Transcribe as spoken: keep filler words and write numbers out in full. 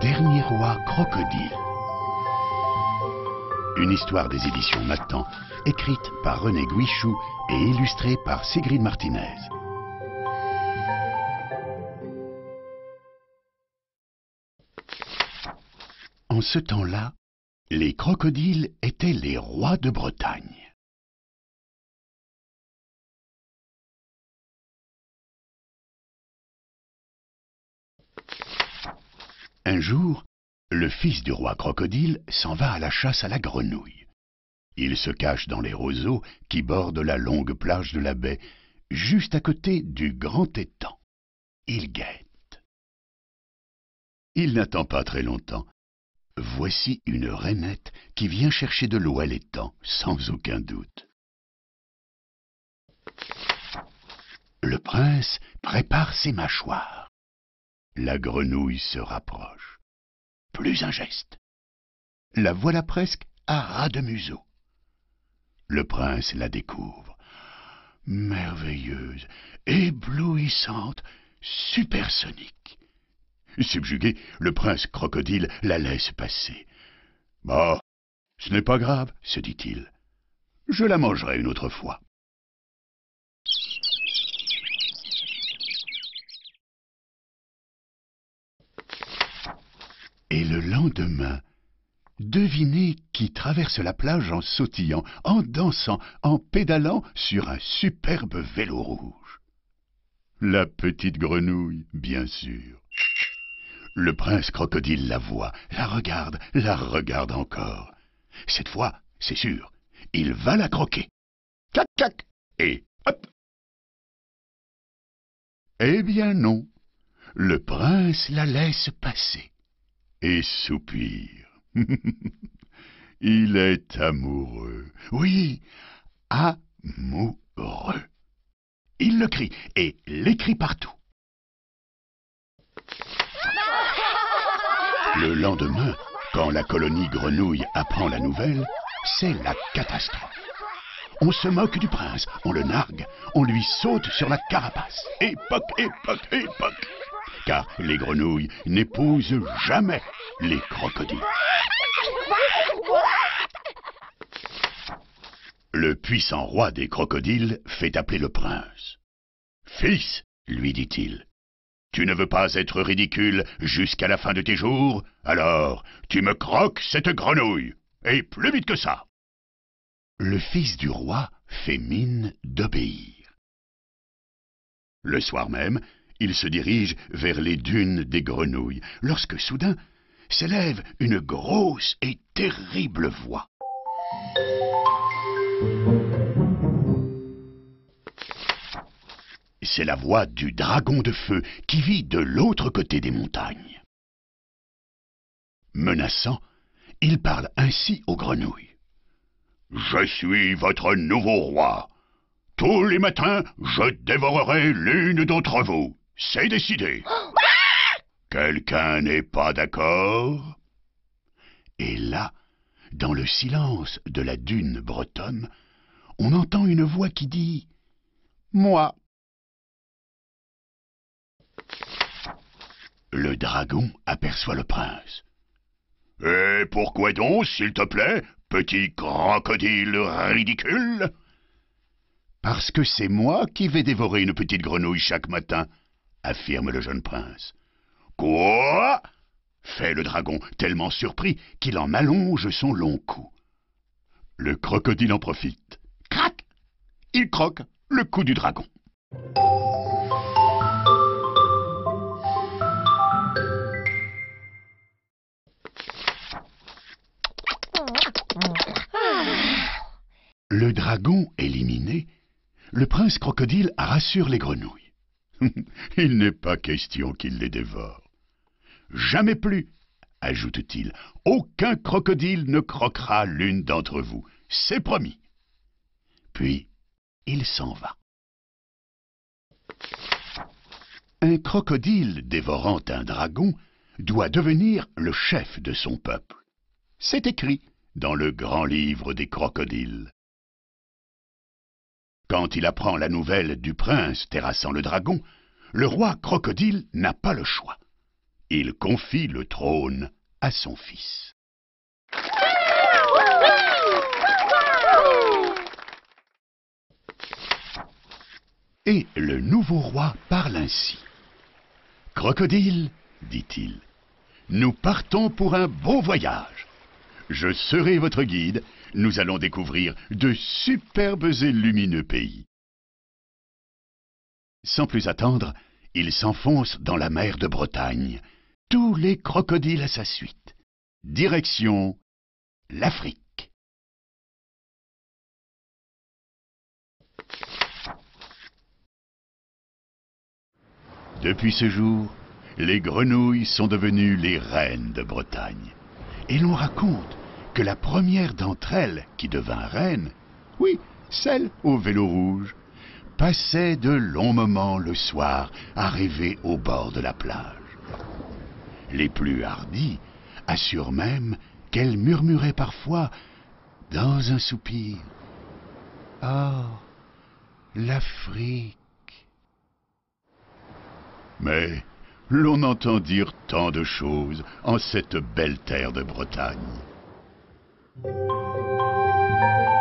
dernier roi crocodile. Une histoire des éditions Matan, écrite par René Guichou et illustrée par Sigrid Martinez. En ce temps-là, les crocodiles étaient les rois de Bretagne. Un jour, le fils du roi crocodile s'en va à la chasse à la grenouille. Il se cache dans les roseaux qui bordent la longue plage de la baie, juste à côté du grand étang. Il guette. Il n'attend pas très longtemps. Voici une rainette qui vient chercher de l'eau à l'étang, sans aucun doute. Le prince prépare ses mâchoires. La grenouille se rapproche. Plus un geste. La voilà presque à ras de museau. Le prince la découvre. Merveilleuse, éblouissante, supersonique. Subjugué, le prince crocodile la laisse passer. « Bah, ce n'est pas grave, se dit-il. Je la mangerai une autre fois. » Et le lendemain, devinez qui traverse la plage en sautillant, en dansant, en pédalant sur un superbe vélo rouge. La petite grenouille, bien sûr. Le prince crocodile la voit, la regarde, la regarde encore. Cette fois, c'est sûr, il va la croquer. Cac, cac, et hop. Eh bien non, le prince la laisse passer. Et soupire. Il est amoureux. Oui, amoureux. Il le crie, et l'écrit partout. Le lendemain, quand la colonie grenouille apprend la nouvelle, c'est la catastrophe. On se moque du prince, on le nargue, on lui saute sur la carapace. Époque, époque, époque. Car les grenouilles n'épousent jamais les crocodiles. Le puissant roi des crocodiles fait appeler le prince. « Fils, lui dit-il, tu ne veux pas être ridicule jusqu'à la fin de tes jours? Alors, tu me croques cette grenouille, et plus vite que ça. » Le fils du roi fait mine d'obéir. Le soir même, il se dirige vers les dunes des grenouilles, lorsque soudain s'élève une grosse et terrible voix. C'est la voix du dragon de feu qui vit de l'autre côté des montagnes. Menaçant, il parle ainsi aux grenouilles. « Je suis votre nouveau roi. Tous les matins, je dévorerai l'une d'entre vous. C'est décidé. Quelqu'un n'est pas d'accord ?» Et là, dans le silence de la dune bretonne, on entend une voix qui dit « Moi ». Le dragon aperçoit le prince. « Et pourquoi donc, s'il te plaît, petit crocodile ridicule ?»« Parce que c'est moi qui vais dévorer une petite grenouille chaque matin, » affirme le jeune prince. « Quoi ?» fait le dragon, tellement surpris qu'il en allonge son long cou. Le crocodile en profite. Crac ! Il croque le cou du dragon. Le dragon éliminé, le prince crocodile rassure les grenouilles. Il n'est pas question qu'il les dévore. Jamais plus, ajoute-t-il, aucun crocodile ne croquera l'une d'entre vous, c'est promis. Puis, il s'en va. Un crocodile dévorant un dragon doit devenir le chef de son peuple. C'est écrit dans le grand livre des crocodiles. Quand il apprend la nouvelle du prince terrassant le dragon, le roi crocodile n'a pas le choix. il confie le trône à son fils. Et le nouveau roi parle ainsi. « Crocodile, dit-il, nous partons pour un beau voyage. Je serai votre guide, nous allons découvrir de superbes et lumineux pays. » Sans plus attendre, il s'enfonce dans la mer de Bretagne, tous les crocodiles à sa suite. Direction l'Afrique. Depuis ce jour, les grenouilles sont devenues les reines de Bretagne. Et l'on raconte que la première d'entre elles qui devint reine, oui, celle au vélo rouge, passait de longs moments le soir à rêver au bord de la plage. Les plus hardis assurent même qu'elle murmurait parfois dans un soupir « Ah, l'Afrique !» Mais l'on entend dire tant de choses en cette belle terre de Bretagne.